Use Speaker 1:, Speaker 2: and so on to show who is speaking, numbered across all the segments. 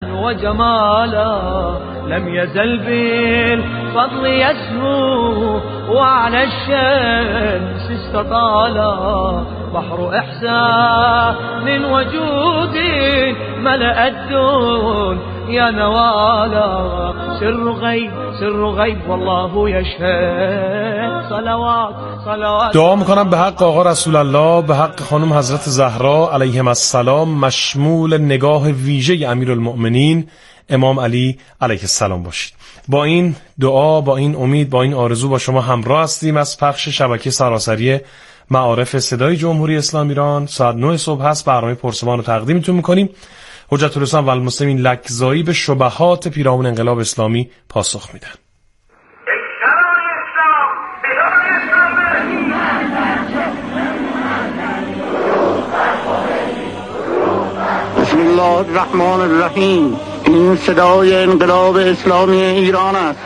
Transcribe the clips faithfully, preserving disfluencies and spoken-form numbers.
Speaker 1: وجمالا لم يزل بالفضل يزهو وعلى الشمس استطالا بحر إحسان وجود ملأ الدنيا نوالا سر غيب سر غیب والله یشهد صلوات صلوات.
Speaker 2: دعا میکنم به حق آقا رسول الله، به حق خانم حضرت زهرا علیهم السلام، مشمول نگاه ویژه امیرالمؤمنین امام علی علیه السلام باشید. با این دعا، با این امید، با این آرزو با شما همراه هستیم. از پخش شبکه سراسری معارف صدای جمهوری اسلامی ایران ساعت نه صبح هست برنامه پرسمان رو تقدیمتون میکنیم. حجت الاسلام و المسلمین لکزایی به شبهات پیرامون انقلاب اسلامی پاسخ میدن.
Speaker 3: بسم الله الرحمن الرحیم. این صدای انقلاب اسلامی ایران است.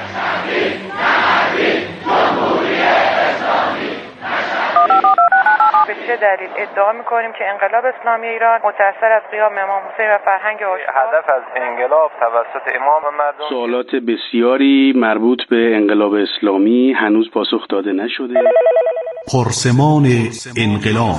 Speaker 4: به چه دلیل ادعا میکنیم که انقلاب اسلامی ایران متأثر از قیام امام حسین و فرهنگ آشوب؟
Speaker 5: هدف از انقلاب توسط امام و مردم.
Speaker 6: سوالات بسیاری مربوط به انقلاب اسلامی هنوز پاسخ داده نشده.
Speaker 7: پرسمان انقلاب.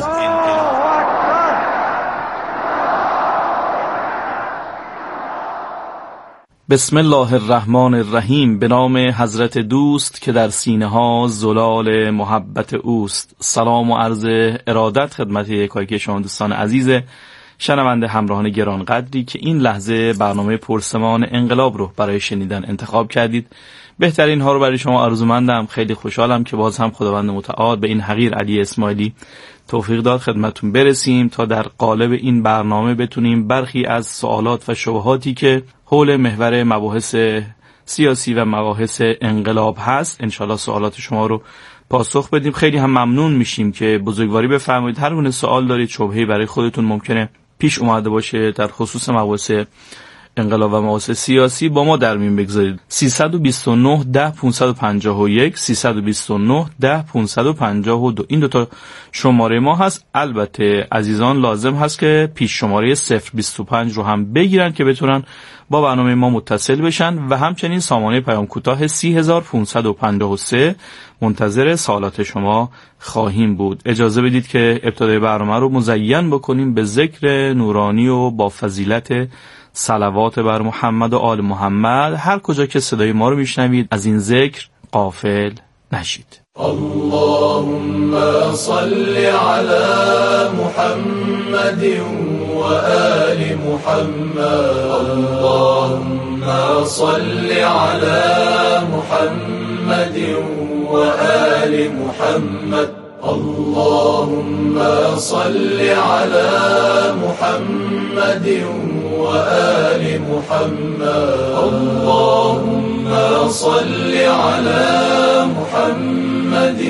Speaker 8: بسم الله الرحمن الرحیم. به نام حضرت دوست که در سینه ها زلال محبت اوست. سلام و عرض ارادت خدمت یکایک شما دوستان عزیز شنونده همراهان گرانقدری که این لحظه برنامه پرسمان انقلاب رو برای شنیدن انتخاب کردید. بهترین ها رو برای شما آرزومندم. خیلی خوشحالم که باز هم خداوند متعال به این حقیر علی اسماعیلی توفیق داد خدمتتون برسیم تا در قالب این برنامه بتونیم برخی از سوالات و شبهاتی که حول محور مباحث سیاسی و مباحث انقلاب هست انشالله سوالات شما رو پاسخ بدیم. خیلی هم ممنون میشیم که بزرگواری بفرمایید. هر گونه سوال دارید، شبهه‌ای برای خودتون ممکنه پیش اومده باشه در خصوص مباحث انقلاب و مباحث سیاسی با ما در میون بگذارید. سیصد و بیست و نه ده پانصد و پنجاه و یک سیصد و بیست و نه ده پانصد و پنجاه و دو این دوتا شماره ما هست. البته عزیزان لازم هست که پیش شماره صفر بیست و پنج رو هم بگیرن که بتونن با برنامه ما متصل بشن و همچنین سامانه پیام کوتاه سی هزار و پانصد و پنجاه و سه منتظر سوالات شما خواهیم بود. اجازه بدید که ابتدای برنامه رو مزین بکنیم به ذکر نورانی و با فضیلت صلوات بر محمد و آل محمد. هر کجا که صدای ما رو میشنوید از این ذکر غافل نشید.
Speaker 9: اللهم صل على محمد و آل محمد. اللهم صل على محمد و آل محمد. اللهم صل على محمد وآل محمد. اللهم صل على محمد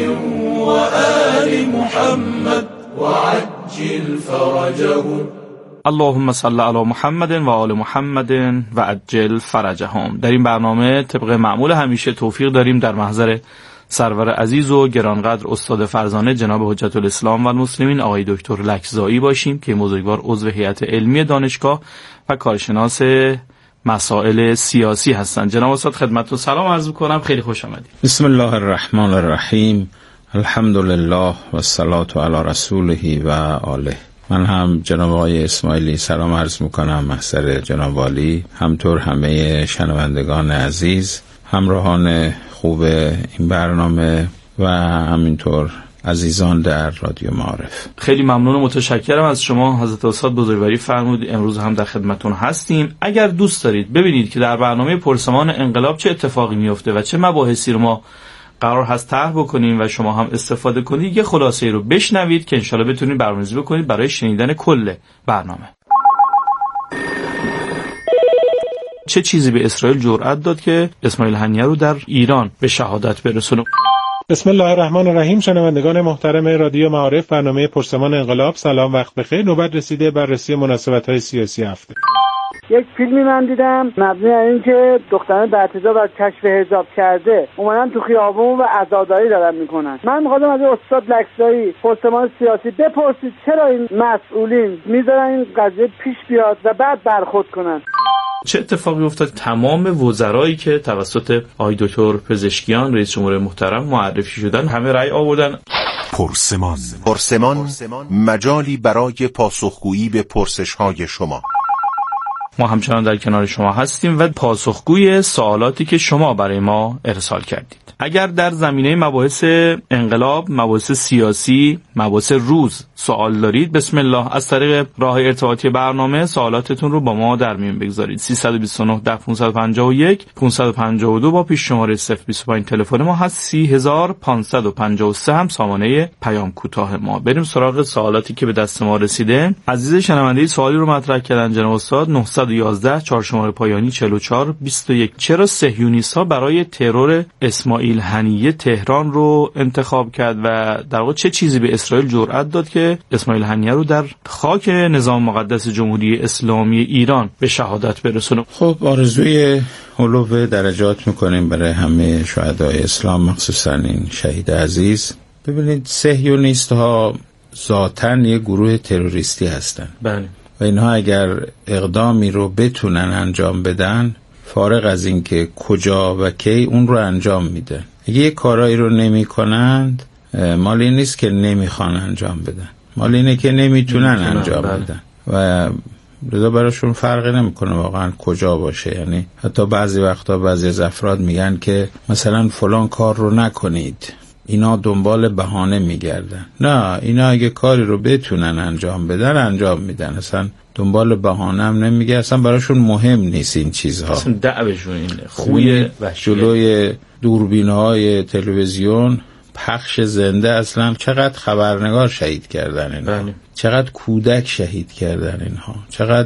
Speaker 9: وآل محمد وعجل فرجهم.
Speaker 8: اللهم صل علی محمد و آل محمد و عجل فرجهم. در این برنامه طبق معمول همیشه توفیق داریم در محضر سرور عزیز و گرانقدر استاد فرزانه جناب حجت الاسلام و المسلمین آقای دکتر لکزایی باشیم که بزرگوار عضو هیئت علمی دانشگاه و کارشناس مسائل سیاسی هستند. جناب استاد خدمتتون سلام عرض می‌کنم. خیلی خوش آمدید.
Speaker 10: بسم الله الرحمن الرحیم. الحمدلله و الصلاة علی رسوله و آله. من هم جناب آقای اسماعیلی سلام عرض می‌کنم محضر جناب عالی، همطور همه شنوندگان عزیز، همراهان خوب این برنامه و همینطور عزیزان در رادیو معارف.
Speaker 8: خیلی ممنون و متشکرم از شما حضرت استاد بزرگواری فرمودید. امروز هم در خدمتون هستیم. اگر دوست دارید ببینید که در برنامه پرسمان انقلاب چه اتفاقی میفته و چه مباحثی رو ما قرار هست طرح بکنیم و شما هم استفاده کنید، یه خلاصه رو بشنوید که انشالله بتونید برنامه‌ریزی بکنید برای شنیدن کل برنامه. چه چیزی به اسرائیل جرأت داد که اسماعیل هنیه رو در ایران به شهادت برسونه؟
Speaker 2: بسم الله الرحمن الرحیم. شنوندگان محترم رادیو معارف، برنامه پرسمان انقلاب، سلام، وقت بخیر. نوبت رسیده بررسی مناسبت‌های سیاسی هفته.
Speaker 11: یک فیلمی من دیدم مبنی بر این که دختران بعدتزا از کشف حجاب کرده اومدن تو خیابون و عزاداری دارن میکنن. من می‌خوام از استاد لکزایی پرسمان سیاسی بپرسید چرا این مسئولین میذارن این قضیه پیش بیاد و بعد برخورد کنن.
Speaker 8: چه اتفاقی افتاد؟ تمام وزرایی که توسط آقای دکتر پزشکیان رئیس جمهور محترم معرفی شدن همه رأی آوردن.
Speaker 12: پرسمان پرسمان مجالی برای پاسخگویی به پرسش‌های شما.
Speaker 8: ما همچنان در کنار شما هستیم و پاسخگوی سوالاتی که شما برای ما ارسال کردید. اگر در زمینه مباحث انقلاب، مباحث سیاسی، مباحث روز سوال دارید، بسم الله از طریق راه ارتباطی برنامه سوالاتتون رو با ما در میون بگذارید. سه دو نه ده پانصد و پنجاه و یک پانصد و پنجاه و دو با پیش شماره صفر بیست و پنج تلفن ما هست. سی هزار پانصد و پنجاه و سه هم سامانه پیام کوتاه ما. بریم سراغ سوالاتی که به دست ما رسیده. عزیز شنونده سوالی رو مطرح کردن جناب استاد. نه یک یک چهار شماره پایانی چهل و چهار بیست و یک. چرا صهیونیست‌ها برای ترور اسماعیل هنیه تهران رو انتخاب کرد و در واقع چه چیزی به اسرائیل جرأت داد که اسماعیل هنیه رو در خاک نظام مقدس جمهوری اسلامی ایران به شهادت برسونه؟
Speaker 10: خب آرزوی علو درجات میکنیم برای همه شهدای اسلام، مخصوصا این شهید عزیز. ببینید صهیونیست ها ذاتاً یه گروه تروریستی هستن.
Speaker 8: بله.
Speaker 10: و اینها اگر اقدامی رو بتونن انجام بدن، فارغ از این که کجا و کی، اون رو انجام میدن. اگه یه کارایی رو نمی کنند، مال این نیست که نمیخوان انجام بدن، مال اینه که نمیتونن انجام بله. بدن و لذا براشون فرقی نمیکنه واقعا کجا باشه. یعنی حتی بعضی وقتا بعضی از افراد میگن که مثلا فلان کار رو نکنید، اینا دنبال بهانه میگردن. نه، اینا اگه کاری رو بتونن انجام بدن انجام میدن، اصلا دنبال بهانه هم نمیگه، اصلا براشون مهم نیست این چیزها.
Speaker 8: اصلا دعوشون اینه، خوی وحشیه.
Speaker 10: جلوی دوربین‌های تلویزیون پخش زنده اصلا چقدر خبرنگار شهید کردن اینها، بله. چقدر کودک شهید کردن اینها، چقدر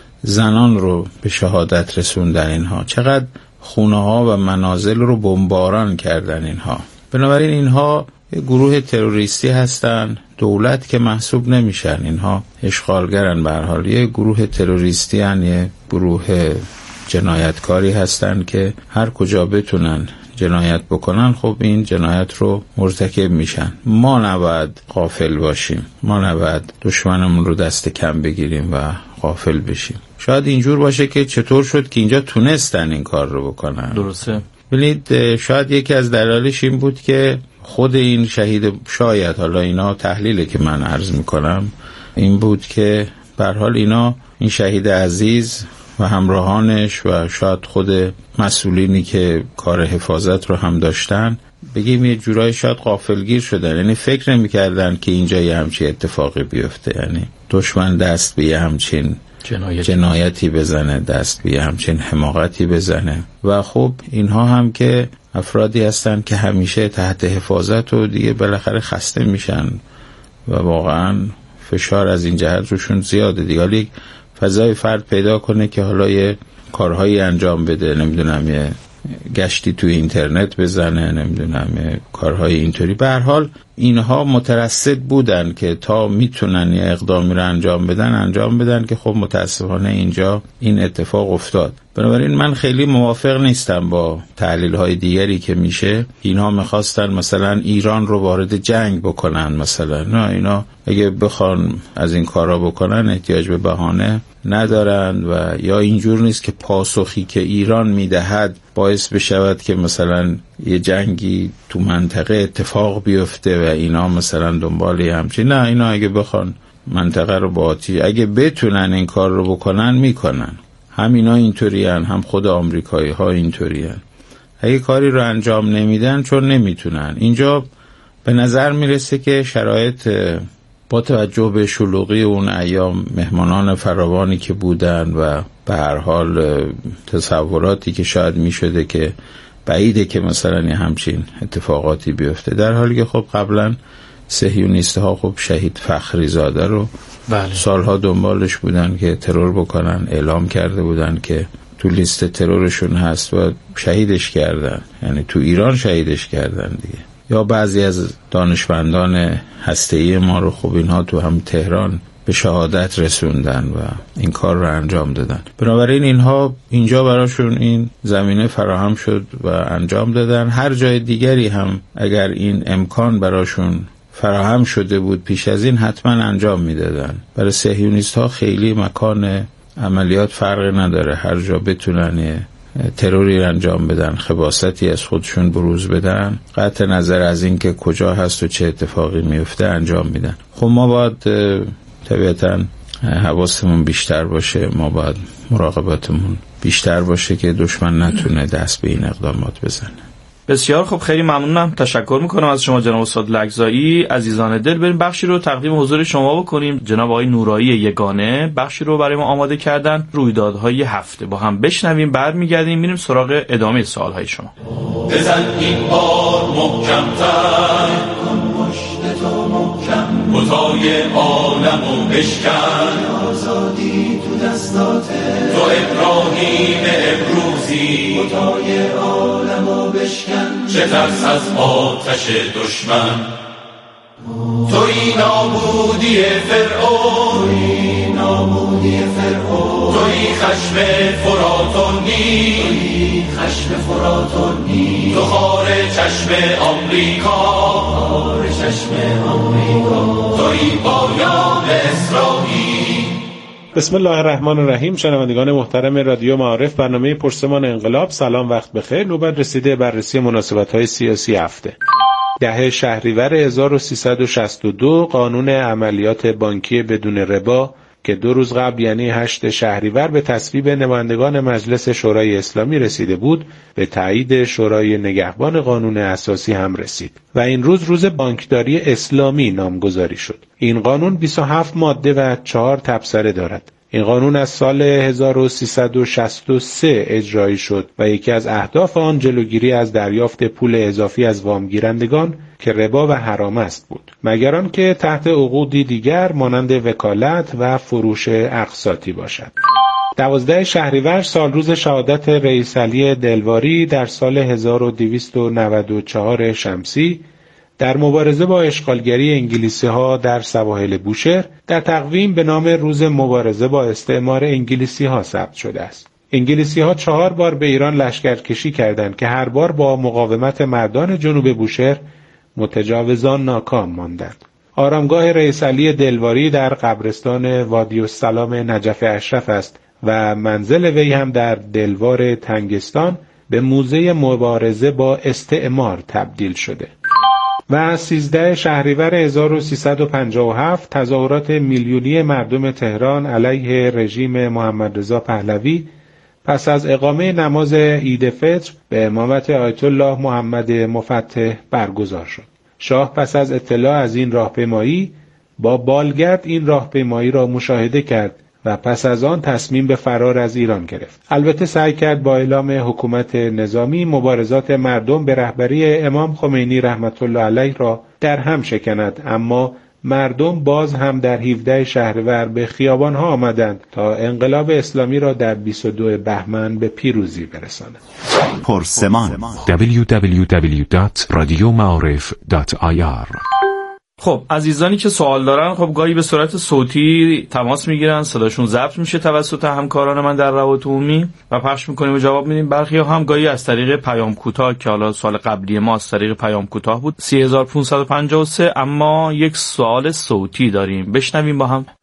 Speaker 10: زنان رو به شهادت رسوندن اینها، چقدر خونه ها و منازل رو بمباران کردن اینها. بنابراین اینها یه گروه تروریستی هستن، دولت که محسوب نمیشن، اینها اشغالگرن. به هر حال یه گروه تروریستی هن، یه گروه جنایتکاری هستن که هر کجا بتونن جنایت بکنن، خب این جنایت رو مرتکب میشن. ما نباید غافل باشیم، ما نباید دشمنمون رو دست کم بگیریم و غافل بشیم. شاید اینجور باشه که چطور شد که اینجا تونستن این کار رو بکنن.
Speaker 8: درسته.
Speaker 10: ببینید شاید یکی از دلایلش این بود که خود این شهید، شاید حالا اینا تحلیلی که من عرض میکنم این بود که به هر حال اینا، این شهید عزیز و همراهانش و شاید خود مسئولینی که کار حفاظت رو هم داشتن، بگیم یه جورایی شاید غافلگیر شدن، یعنی فکر نمی‌کردن که اینجا یه همچین اتفاقی بیفته، یعنی دشمن دست به یه همچین جنایتی. جنایتی بزنه، دست به یه همچین حماقتی بزنه. و خب اینها هم که افرادی هستن که همیشه تحت حفاظت و دیگه بالاخره خسته میشن و واقعا فشار از این جهت روشون زیاده دیگه. حالا یک فضای فرد پیدا کنه که حالا یه کارهایی انجام بده، نمیدونم یه گشتی تو اینترنت بزنه، نمیدونم یه کارهای اینطوری. به هر حال اینها مترصد بودن که تا میتونن یه اقدامی رو انجام بدن انجام بدن که خب متاسفانه اینجا این اتفاق افتاد. بنابراین من خیلی موافق نیستم با تحلیل های دیگری که میشه اینها میخواستن مثلا ایران رو وارد جنگ بکنن مثلا. نه، اینا اگه بخوان از این کارا بکنن احتیاج به بهانه ندارن و یا اینجور نیست که پاسخی که ایران میدهد باعث بشود که مثلا یه جنگی تو منطقه اتفاق بیفته و اینا مثلا دنبالی همچین. نه، اینا اگه بخوان منطقه رو با آتیش، اگه بتونن این کار رو بکنن میکنن. هم اینا اینطوری هن، هم خود آمریکایی ها اینطوری هن. اگه کاری رو انجام نمیدن چون نمیتونن. اینجا به نظر میرسه که شرایط با توجه به شلوغی اون ایام، مهمانان فراوانی که بودن و به هر حال تصوراتی که شاید میشده که بعیده که مثلا یه همچین اتفاقاتی بیفته، در حالی که خب قبلا صهیونیست ها خب شهید فخری زاده رو بله. سالها دنبالش بودن که ترور بکنن، اعلام کرده بودن که تو لیست ترورشون هست و شهیدش کردن، یعنی تو ایران شهیدش کردن دیگه. یا بعضی از دانشمندان هسته‌ای ما رو خب اینها تو هم تهران به شهادت رسوندن و این کار رو انجام دادن. بنابراین اینها اینجا براشون این زمینه فراهم شد و انجام دادن. هر جای دیگری هم اگر این امکان براشون فراهم شده بود پیش از این حتما انجام میدادن. برای صهیونیست ها خیلی مکان عملیات فرقی نداره، هر جا بتونن تروری انجام بدن، خباثتی از خودشون بروز بدن، قطع نظر از این که کجا هست و چه اتفاقی میفته انجام میدن. خب ما باید طبیعتاً حواسمون بیشتر باشه، ما باید مراقبتمون بیشتر باشه که دشمن نتونه دست به این اقدامات بزنه.
Speaker 8: بسیار خب، خیلی ممنونم، تشکر میکنم از شما جناب استاد لگزایی. عزیزان دل، بریم بخشی رو تقدیم حضور شما بکنیم. جناب آقای نورایی یگانه بخشی رو برای ما آماده کردن، رویدادهای هفته، با هم بشنویم، برمیگردیم میریم سراغ ادامه سوالهای شما.
Speaker 9: بزن این بار محکم‌تر، کن پشت تو محکم، بتای عالمو بشکن، آزادی تو دستاته، تو ابراهیم امروزی، بتای عالمو بشکن، چه ترس از آتش دشمن، توی نابودی فرعون، توی نابودی فرعون، توی خشم فرات و نیل، توی خشم فرات و نیل، تو خار چشم آمریکا، خار چشم آمریکا، توی پایان اسرائیل.
Speaker 2: بسم الله الرحمن الرحیم. شنوندگان محترم رادیو معارف، برنامه پرسمان انقلاب، سلام، وقت بخیر. نوبت رسیده بررسی مناسبت‌های سیاسی هفته. ده شهریور هزار و سیصد و شصت و دو قانون عملیات بانکی بدون ربا که دو روز قبل یعنی هشت شهریور به تصویب نمایندگان مجلس شورای اسلامی رسیده بود، به تایید شورای نگهبان قانون اساسی هم رسید و این روز روز بانکداری اسلامی نامگذاری شد. این قانون بیست و هفت ماده و چهار تبصره دارد. این قانون از سال هزار و سیصد و شصت و سه اجرایی شد و یکی از اهداف آن جلوگیری از دریافت پول اضافی از وامگیرندگان که ربا و حرام است بود، مگر آنکه تحت عقودی دیگر مانند وکالت و فروش اقساطی باشد. دوازده شهریور سال روز شهادت رئیس علی دلواری در سال هزار و دویست و نود و چهار شمسی در مبارزه با اشغالگری انگلیسی ها در سواحل بوشهر در تقویم به نام روز مبارزه با استعمار انگلیسی ها ثبت شده است. انگلیسی ها چهار بار به ایران لشکرکشی کردند که هر بار با مقاومت مردان جنوب بوشهر متجاوزان ناکام ماندند. آرامگاه رئیس علی دلواری در قبرستان وادی السلام نجف اشرف است و منزل وی هم در دلوار تنگستان به موزه مبارزه با استعمار تبدیل شده. و سیزده شهریور هزار و سیصد و پنجاه و هفت تظاهرات میلیونی مردم تهران علیه رژیم محمد رضا پهلوی پس از اقامه نماز عید فطر به امامت آیت الله محمد مفتح برگزار شد. شاه پس از اطلاع از این راهپیمایی با بالگرد این راهپیمایی را مشاهده کرد و پس از آن تصمیم به فرار از ایران گرفت. البته سعی کرد با اعلام حکومت نظامی مبارزات مردم به رهبری امام خمینی رحمت الله علیه را در هم شکند، اما مردم باز هم در هفده شهریور به خیابان‌ها آمدند تا انقلاب اسلامی را در بیست و دو بهمن به پیروزی برسانند.
Speaker 12: پرسمان
Speaker 13: دبلیو دبلیو دبلیو دات رادیو معارف دات آی آر.
Speaker 8: خب عزیزانی که سوال دارن، خب گاهی به صورت صوتی تماس میگیرن، صداشون ضبط میشه توسط همکاران من در روابط عمومی و پخش میکنیم و جواب میدیم. برخی هم گاهی از طریق پیام کوتاه که حالا سال قبلی ما از طریق پیام کوتاه بود سه هزار و پانصد و پنجاه و سه، اما یک سوال صوتی داریم، بشنویم با هم.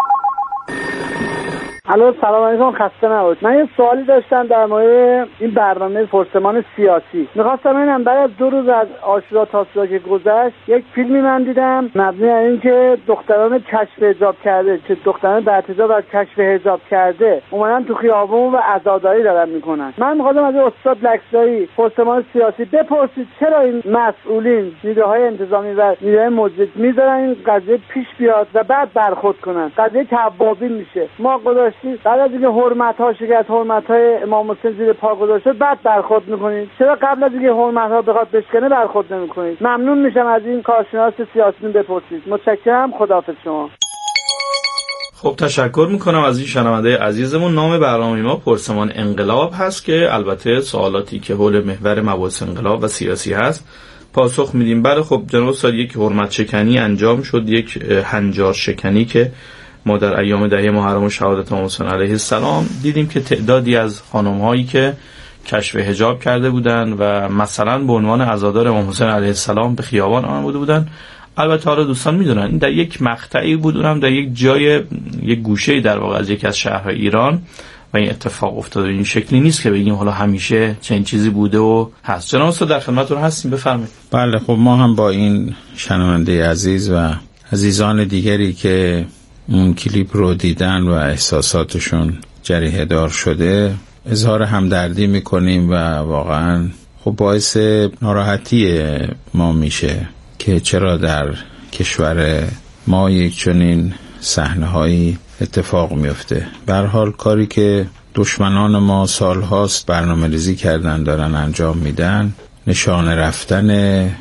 Speaker 11: الو، سلام علیکم، خسته نباش. من یه سوالی داشتم در مورد این برنامه پرسمان سیاسی. می‌خواستم ببینم بعد از دو روز از عاشورا تاسوعا که گذشت یک فیلمی من دیدم مبنی بر اینکه دختران کشف حجاب کرده، چه دختران بعد حجاب از کشف حجاب کرده اومدن تو خیابون و عزاداری دارن میکنن. من می‌خواستم از استاد لکزایی پرسمان سیاسی بپرسید چرا این مسئولین، نیروهای انتظامی و نیروهای موجود میذارن این قضیه پیش بیاد و بعد برخورد کنن. قضیه توابین میشه. ما گذاشت بعد از اینکه حرمت‌ها شکست، حرمت‌های امام حسین زیر پا گذاشته بعد برخورد می‌کنید؟ چرا قبل از اینکه حرمت‌ها بخواد بشکنه برخورد نمی‌کنید؟ ممنون میشم از این کارشناس سیاسی بپرسید. متشکرم، خداحافظ شما.
Speaker 8: خب تشکر میکنم از این شنونده عزیزمون. نام برنامه ما پرسمان انقلاب هست که البته سوالاتی که حول محور مباحث انقلاب و سیاسی هست پاسخ میدیم. بله خب جناب استاد، یک حرمت شکنی انجام شد، یک هنجار شکنی که ما در ایام دهه محرم شهادت امام حسین علیه السلام دیدیم که تعدادی از خانم‌هایی که کشف حجاب کرده بودند و مثلا به عنوان عزادار امام حسین علیه السلام به خیابان آمده بودند، البته حالا دوستان میدونن این در یک مقطعی بود، اونم در یک جای، یک گوشه در واقع از یکی از شهرهای ایران و این اتفاق افتاده. این شکلی نیست که بگیم حالا همیشه چنین چیزی بوده و هست. جناب استاد در خدمتتون هستیم، بفرمایید.
Speaker 10: بله خب ما هم با این شنونده عزیز و عزیزان دیگری که اون کلیپ رو دیدن و احساساتشون جریحه دار شده اظهار همدردی میکنیم و واقعا خب باعث ناراحتی ما میشه که چرا در کشور ما یک چنین صحنه‌هایی اتفاق میفته. به هر حال کاری که دشمنان ما سالهاست برنامه‌ریزی کردن دارن انجام میدن، نشانه رفتن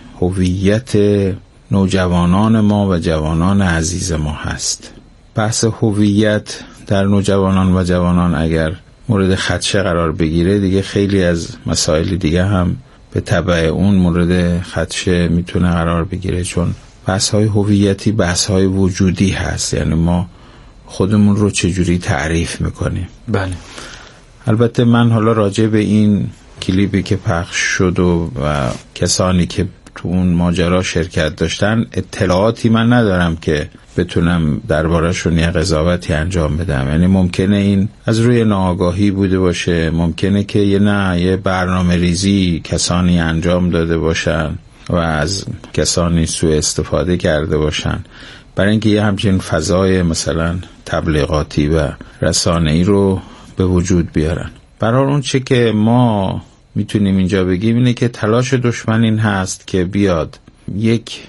Speaker 10: هویت نوجوانان ما و جوانان عزیز ما هست. بحث هویت در نوجوانان و جوانان اگر مورد خدشه قرار بگیره دیگه خیلی از مسائل دیگه هم به تبع اون مورد خدشه میتونه قرار بگیره، چون بحث های هویتی بحث های وجودی هست، یعنی ما خودمون رو چجوری تعریف میکنیم.
Speaker 8: بله.
Speaker 10: البته من حالا راجع به این کلیپی که پخش شد و, و کسانی که تو اون ماجرا شرکت داشتن اطلاعاتی من ندارم که بتونم درباره‌شون یه قضاوتی انجام بدم. یعنی ممکنه این از روی ناآگاهی بوده باشه، ممکنه که یه نه یه برنامه ریزی کسانی انجام داده باشن و از کسانی سوء استفاده کرده باشن برای اینکه یه همچین فضای مثلا تبلیغاتی و رسانه‌ای رو به وجود بیارن. برای اون چه که ما میتونیم اینجا بگیم اینه که تلاش دشمن این هست که بیاد یک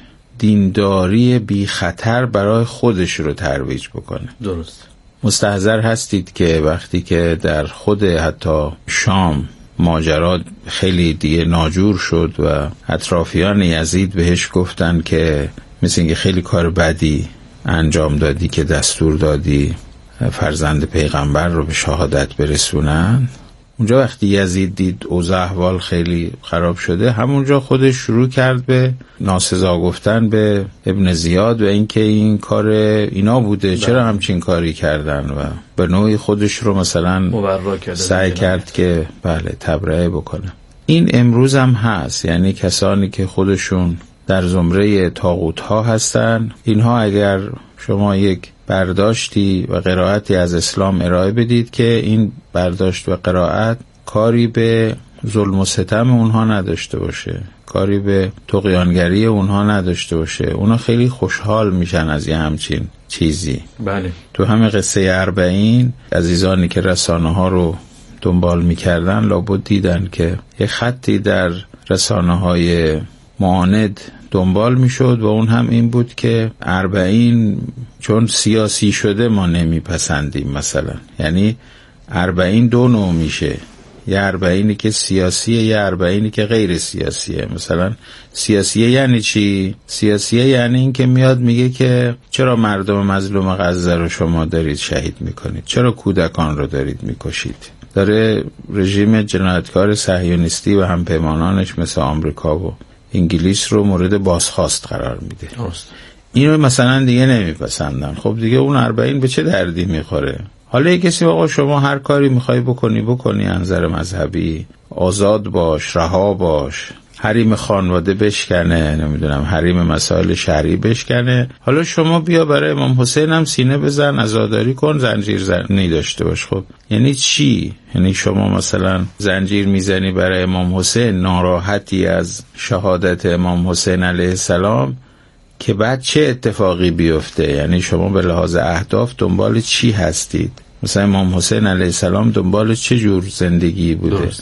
Speaker 10: دینداری بی خطر برای خودش رو ترویج بکنه.
Speaker 8: درست.
Speaker 10: مستحضر هستید که وقتی که در خود حتی شام ماجرا خیلی دیگه ناجور شد و اطرافیان یزید بهش گفتن که مثل اینکه خیلی کار بدی انجام دادی که دستور دادی فرزند پیغمبر رو به شهادت برسونن، اونجا وقتی یزید دید اوضاع احوال خیلی خراب شده، همونجا خودش شروع کرد به ناسزا گفتن به ابن زیاد و اینکه این کار اینا بوده، چرا همچین کاری کردن و به نوعی خودش رو مثلا سعی کرد که بله تبرئه بکنه. این امروز هم هست، یعنی کسانی که خودشون در زمره طاغوت ها هستن، اینها اگر شما یک برداشتی و قرائتی از اسلام ارائه بدید که این برداشت و قرائت کاری به ظلم و ستم اونها نداشته باشه، کاری به طغیانگری اونها نداشته باشه، اونا خیلی خوشحال میشن از یه همچین چیزی.
Speaker 8: بله.
Speaker 10: تو همه قصه اربعین عزیزانی که رسانه ها رو دنبال میکردن لابد دیدن که یه خطی در رسانه های معاند دنبال میشد و اون هم این بود که اربعین چون سیاسی شده ما نمیپسندیم مثلا. یعنی اربعین دو نوع میشه، یه اربعینی که سیاسیه، یه اربعینی که غیر سیاسیه. مثلا سیاسیه یعنی چی؟ سیاسیه یعنی این که میاد میگه که چرا مردم مظلوم غزه رو شما دارید شهید میکنید، چرا کودکان رو دارید میکشید. داره رژیم جنایتکار صهیونیستی و همپیمانانش مثل آمریکا و انگلیس رو مورد بازخواست قرار میده.
Speaker 8: درست.
Speaker 10: اینو مثلا دیگه نمیپسندن. خب دیگه اون اربعین به چه دردی میخوره؟ حالا یک کسی آقا شما هر کاری میخوای بکنی بکنی، انظر مذهبی آزاد باش، رها باش، حریم خانواده بشکنه، نمیدونم حریم مسائل شرعی بشکنه، حالا شما بیا برای امام حسین هم سینه بزن، عزاداری کن، زنجیر زنی داشته باش. خب یعنی چی؟ یعنی شما مثلا زنجیر میزنی برای امام حسین، ناراحتی از شهادت امام حسین علیه السلام، که بعد چه اتفاقی بیفته؟ یعنی شما به لحاظ اهداف دنبال چی هستید؟ مثلا امام حسین علیه السلام دنبال چه جور زندگی بوده؟ درست.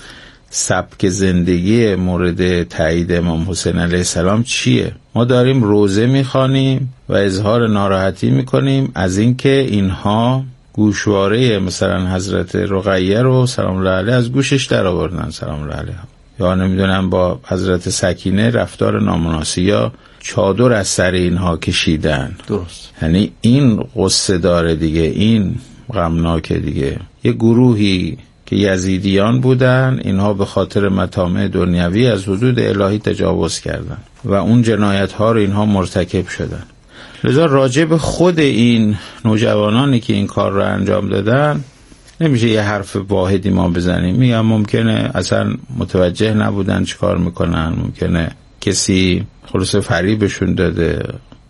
Speaker 10: سبک زندگی مورد تایید امام حسین علیه السلام چیه؟ ما داریم روزه میخوانیم و اظهار ناراحتی میکنیم از اینکه اینها گوشواره مثلا حضرت رقیه رو سلام الله علیها از گوشش در آوردن سلام الله علیها، یا نمیدونم با حضرت سکینه رفتار نامناسب یا چادر از سر اینها کشیدن.
Speaker 8: درست.
Speaker 10: یعنی این قصه داره دیگه، این غمناکه دیگه. یه گروهی که یزیدیان بودن، اینها به خاطر مطامع دنیوی از حدود الهی تجاوز کردن و اون جنایت ها رو اینها مرتکب شدن. لذا راجع به خود این نوجوانانی که این کار رو انجام دادن نمیشه یه حرف واحدی ما بزنیم. میگم ممکنه اصلا متوجه نبودن چی کار میکنن، ممکنه کسی خلاص فریبشون داده،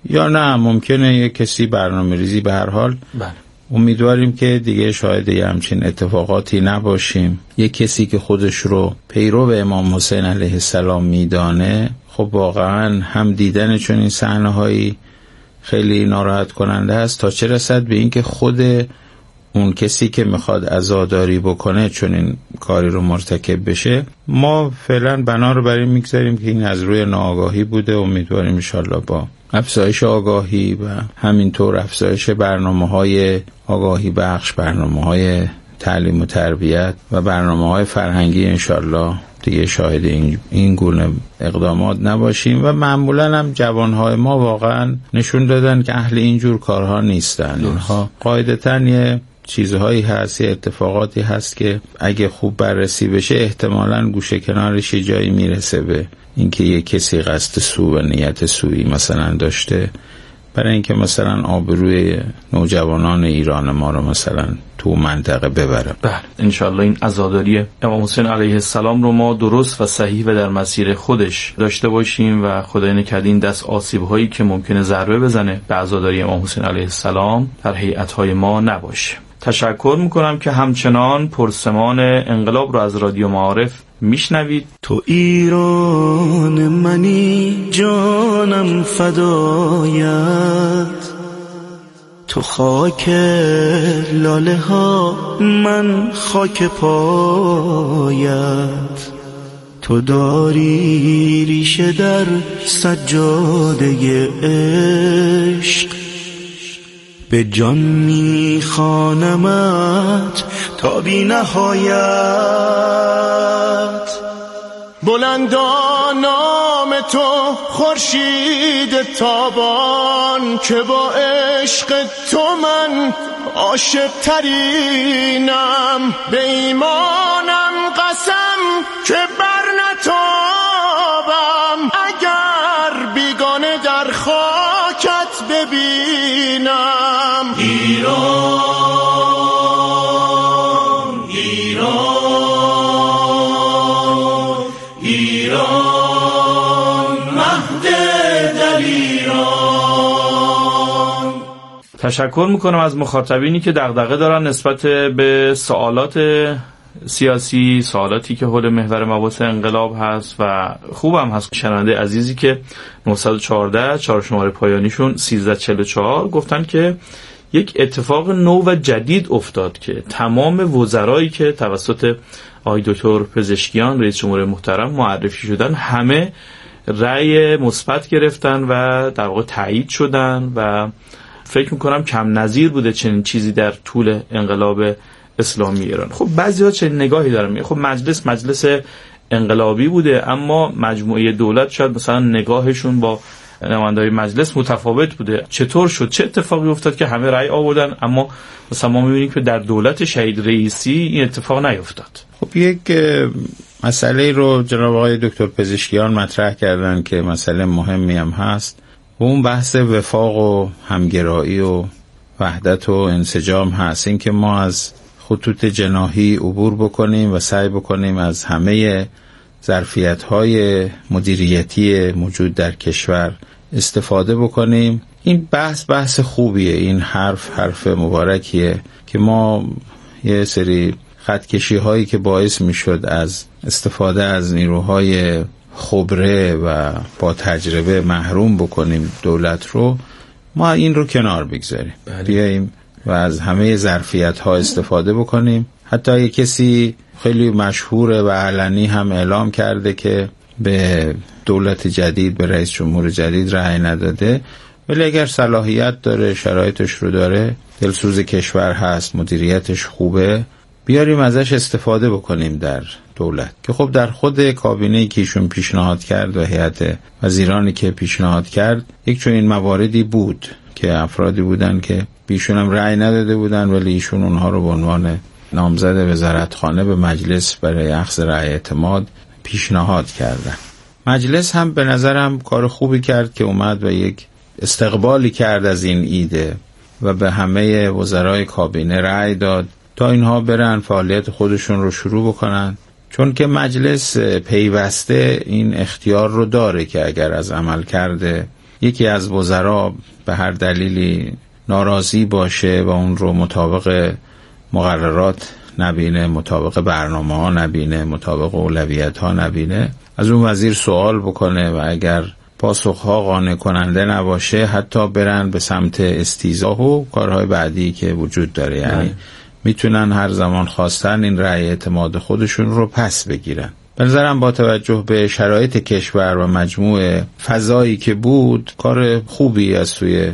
Speaker 10: یا نه ممکنه یک کسی برنامه ریزی به هر حال.
Speaker 8: بله.
Speaker 10: امیدواریم که دیگه شاهد یه همچین اتفاقاتی نباشیم. یک کسی که خودش رو پیرو امام حسین علیه السلام میدانه، خب واقعا هم دیدن چون این صحنه‌هایی خیلی ناراحت کننده است، تا چه رسد به این که خود اون کسی که میخواد عزاداری بکنه چون این کاری رو مرتکب بشه. ما فعلا بنا رو برای میگذاریم که این از روی ناآگاهی بوده. امیدواریم انشالله با افزایش آگاهی و همینطور افزایش برنامه‌های آگاهی بخش، برنامه‌های تعلیم و تربیت و برنامه‌های فرهنگی انشالله دیگه شاهد این, این گونه اقدامات نباشیم. و معمولا هم جوانهای ما واقعا نشون دادن که اهل اینجور کارها نیستن. اینها قاعدتاً یه چیزهایی هست، یه اتفاقاتی هست که اگه خوب بررسی بشه احتمالاً گوشه کنارش یه جایی میرسه به اینکه یه کسی قصد سو و نیت سویی مثلا داشته برای اینکه مثلا آبروی نوجوانان ایران ما رو مثلا تو منطقه ببره.
Speaker 8: بله انشالله این عزاداری امام حسین علیه السلام رو ما درست و صحیح و در مسیر خودش داشته باشیم و خدای نکرده این دست آسیب هایی که ممکنه ضربه بزنه به عزاداری امام حسین علیه السلام در هیئت های ما نباشه. تشکر میکنم که همچنان پرسمان انقلاب رو از رادیو معارف میشنوید.
Speaker 14: تو ایران منی جانم فدایت، تو خاک لاله ها من خاک پایت، تو داری ریشه در سجاده عشق، به جان میخوانمت تا بی نهایت. بلندا نام تو خورشید تابان که با عشق تو من عاشق ترینم، به ایمانم قسم که بر نتابم اگر بیگانه در خاکت ببینم. ایران ایران ایران مهد در ایران.
Speaker 8: تشکر میکنم از مخاطبینی که دغدغه دارن نسبت به سوالات سیاسی، سوالاتی که حول محور مباحث انقلاب هست و خوبم هست. شنونده عزیزی که نه یک چهار چهار شماره پایانیشون سیزده چهل و چهار گفتن که یک اتفاق نو و جدید افتاد که تمام وزرایی که توسط آقای دکتر پزشکیان رئیس جمهور محترم معرفی شدن همه رأی مثبت گرفتن و در واقع تایید شدن و فکر میکنم کم نظیر بوده چنین چیزی در طول انقلاب اسلامی ایران. خب بعضی‌ها چه نگاهی دارن؟ خب مجلس مجلس انقلابی بوده، اما مجموعه دولت شاید مثلا نگاهشون با نماینده‌های مجلس متفاوت بوده. چطور شد؟ چه اتفاقی افتاد که همه رأی آوردن اما مثلا ما می‌بینیم که در دولت شهید رئیسی این اتفاق نیفتاد؟
Speaker 10: خب یک مسئله رو جناب آقای دکتر پزشکیان مطرح کردن که مسئله مهمی هم هست و اون بحث وفاق و همگرایی و وحدت و انسجام هست. این که ما از خطوط جناحی عبور بکنیم و سعی بکنیم از همه ظرفیت‌های مدیریتی موجود در کشور استفاده بکنیم. این بحث بحث خوبیه، این حرف حرف مبارکیه که ما یه سری خطکشی هایی که باعث میشد از استفاده از نیروهای خبره و با تجربه محروم بکنیم دولت رو، ما این رو کنار بگذاریم. بله. بیاییم و از همه ظرفیت ها استفاده بکنیم. حتی یک کسی خیلی مشهوره و علنی هم اعلام کرده که به دولت جدید، به رئیس جمهور جدید رأی نداده، ولی اگر صلاحیت داره، شرایطش رو داره، دلسوز کشور هست، مدیریتش خوبه، بیاریم ازش استفاده بکنیم در دولت. که خب در خود کابینه‌ای که ایشون پیشنهاد کرد و هیئت وزیرانی که پیشنهاد کرد، یک چون این مواردی بود که افرادی بودن که بیشون هم رأی نداده بودن ولی ایشون اونها رو به عنوان نامزد وزارتخانه به مجلس برای اخذ رأی اعتماد پیشنهاد کردن. مجلس هم به نظرم کار خوبی کرد که اومد و یک استقبالی کرد از این ایده و به همه وزرای کابینه رأی داد تا اینها برن فعالیت خودشون رو شروع بکنن، چون که مجلس پیوسته این اختیار رو داره که اگر از عمل کرده یکی از وزرا به هر دلیلی ناراضی باشه و اون رو مطابق مقررات نبینه، مطابق برنامه ها نبینه، مطابق اولویت ها نبینه، از اون وزیر سوال بکنه و اگر پاسخها قانع کننده نباشه حتی برن به سمت استیضاح و کارهای بعدی که وجود داره. یعنی میتونن هر زمان خواستن این رأی اعتماد خودشون رو پس بگیرن. به نظرم با توجه به شرایط کشور و مجموع فضایی که بود، کار خوبی از سوی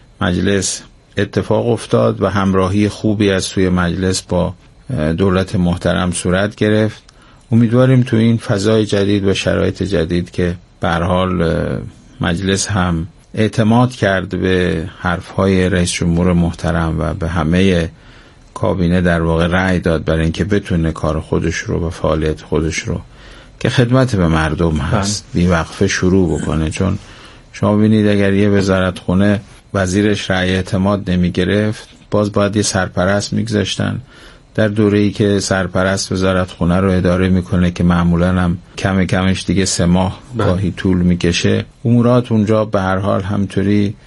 Speaker 10: مجلس اتفاق افتاد و همراهی خوبی از سوی مجلس با دولت محترم صورت گرفت. امیدواریم تو این فضای جدید و شرایط جدید که به هر حال مجلس هم اعتماد کرد به حرفهای رئیس جمهور محترم و به همه کابینه در واقع رأی داد برای اینکه بتونه کار خودش رو و فعالیت خودش رو که خدمت به مردم هست بی وقفه شروع بکنه. چون شما ببینید اگر یه وزارت خونه وزیرش رأی اعتماد نمی گرفت، باز باید یه سرپرست میگذاشتن. در دوره‌ای که سرپرست وزارت خونه رو اداره میکنه که معمولاً هم کم کمش دیگه سه ماه گاهی طول میکشه، امورات اونجا به هر حال همطوری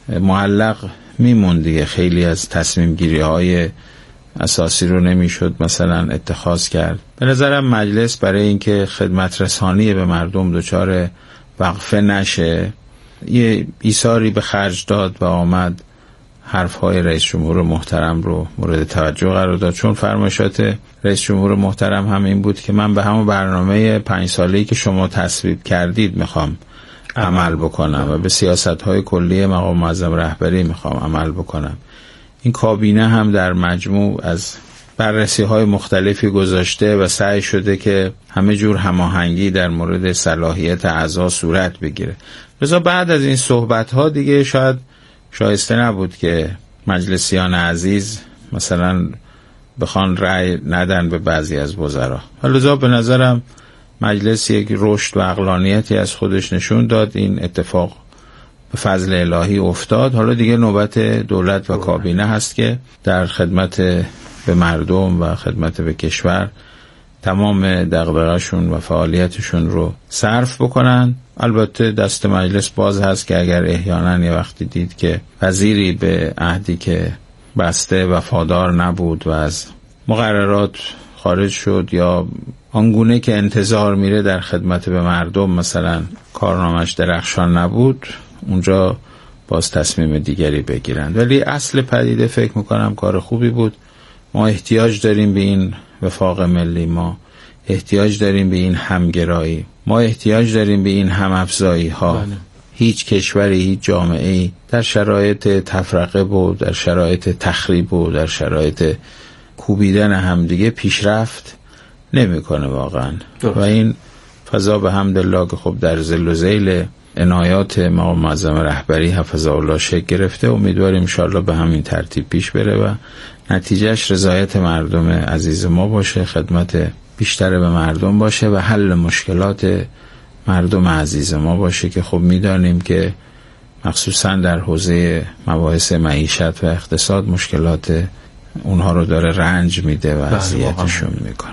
Speaker 10: معلق میموند دیگه. خیلی از تصمیم گیری های اساسی رو نمیشد مثلا اتخاذ کرد. به نظرم مجلس برای اینکه خدمت رسانی به مردم دچار وقفه نشه، یه ایثاری به خرج داد و آمد حرفهای رئیس جمهور محترم رو مورد توجه قرار داد. چون فرمایشات رئیس جمهور محترم هم این بود که من به همون برنامه پنج ساله‌ای که شما تصویب کردید میخوام عمل بکنم و به سیاست‌های کلی مقام معظم رهبری میخوام عمل بکنم. این کابینه هم در مجموع از بررسی‌های مختلفی گذاشته و سعی شده که همه جور هماهنگی در مورد صلاحیت اعضا صورت بگیره. لذا بعد از این صحبت‌ها دیگه شاید شایسته نبود که مجلسیان عزیز مثلا بخوان رأی ندن به بعضی از وزرا. لذا به نظرم مجلس یک رشد و عقلانیتی از خودش نشون داد. این اتفاق به فضل الهی افتاد. حالا دیگه نوبت دولت و کابینه هست که در خدمت به مردم و خدمت به کشور تمام دغدغه‌شون و فعالیتشون رو صرف بکنن. البته دست مجلس باز هست که اگر احیانا یه وقتی دید که وزیری به عهدی که بسته وفادار نبود و از مقررات خارج شد یا آنگونه که انتظار میره در خدمت به مردم مثلا کارنامش درخشان نبود، اونجا باز تصمیم دیگری بگیرند. ولی اصل پدیده فکر میکنم کار خوبی بود. ما احتیاج داریم به این وفاق ملی، ما احتیاج داریم به این همگرایی، ما احتیاج داریم به این همافزایی ها. بله. هیچ کشوری، هیچ جامعه‌ای در شرایط تفرقه بود، در شرایط تخریب بود، در شرایط کوبیدن همدیگه پیشرفت نمیکنه واقعا. و این فضا به حمدالله که خب در ظل و ذیل عنایات مقام معظم رهبری حفظه الله شکل گرفته. امیدواریم ان شاءالله به همین ترتیب پیش بره و نتیجهش رضایت مردم عزیز ما باشه، خدمت بیشتر به مردم باشه و حل مشکلات مردم عزیز ما باشه که خب میدانیم که مخصوصا در حوزه مباحث معیشت و اقتصاد مشکلات اونها رو داره رنج میده و اذیتشون میکنه.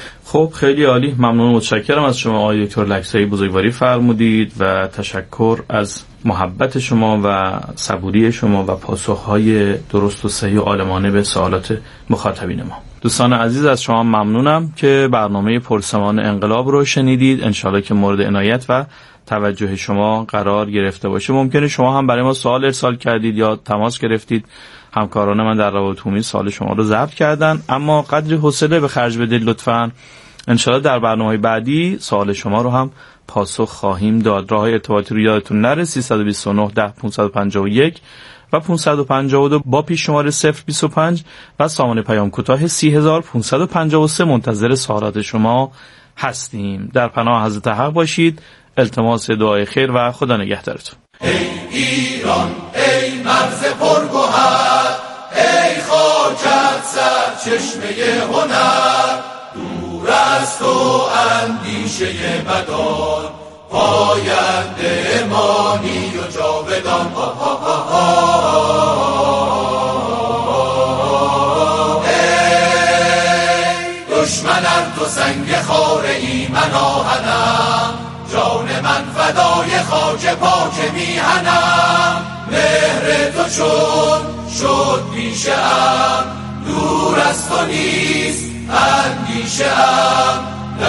Speaker 8: خب خیلی عالی، ممنون و متشکرم از شما آقای دکتر لکسایی. بزرگواری فرمودید و تشکر از محبت شما و صبوری شما و پاسخهای درست و صحیح و عالمانه به سوالات مخاطبین ما. دوستان عزیز از شما ممنونم که برنامه پرسمان انقلاب رو شنیدید. انشالله که مورد عنایت و توجه شما قرار گرفته باشه. ممکنه شما هم برای ما سوال ارسال کردید یا تماس گرفتید. همکاران من در روابط عمومی سوال شما رو ضبط کردن، اما قدری حوصله به خرج بدید لطفاً. انشالله در برنامه بعدی سوال شما رو هم پاسخ خواهیم داد. راههای ارتباطی رو یادتون نره: سیصد و بیست و نه ده پانصد و پنجاه و یک و پانصد و پنجاه و دو با پیش شماره صفر بیست و پنج و سامانه پیام کوتاه سی هزار و پانصد و پنجاه و سه. منتظر سوالات شما هستیم. در پناه حضرت حق باشید. التماس دعای خیر و خدا نگهدارتون.
Speaker 9: ای ایران، ای مرز پرگوهر، ای خاکت سرچشمه هنر، دور از تو اندیشه بدان، پاینده مانی و جاودان. ای دشمنان تو سنگ خاره ای من آهنم، جان من فدای خاک پاک میهنم، مهر تو چون شد پیشم، دور از تو نیست اندیشم.